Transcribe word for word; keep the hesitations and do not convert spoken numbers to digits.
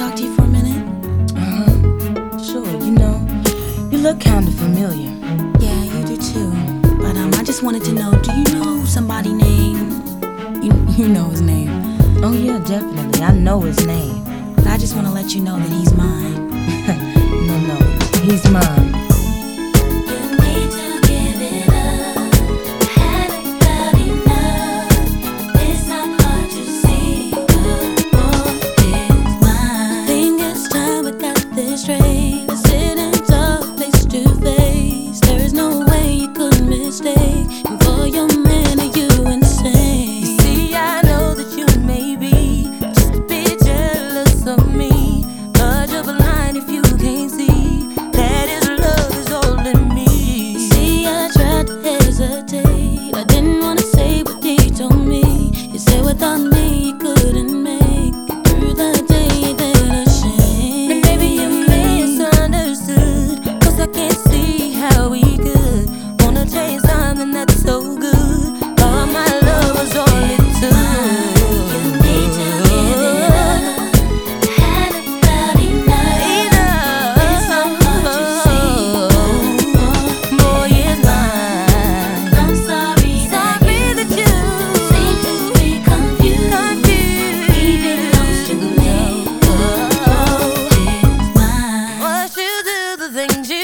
talk to you for a minute? Uh-huh. Sure, you know, you look kinda familiar. Yeah, you do too. But um, I just wanted to know, do you know somebody named... You, you know his name. Oh yeah, definitely. I know his name. But I just want to let you know that he's mine. No, no, he's mine. Things you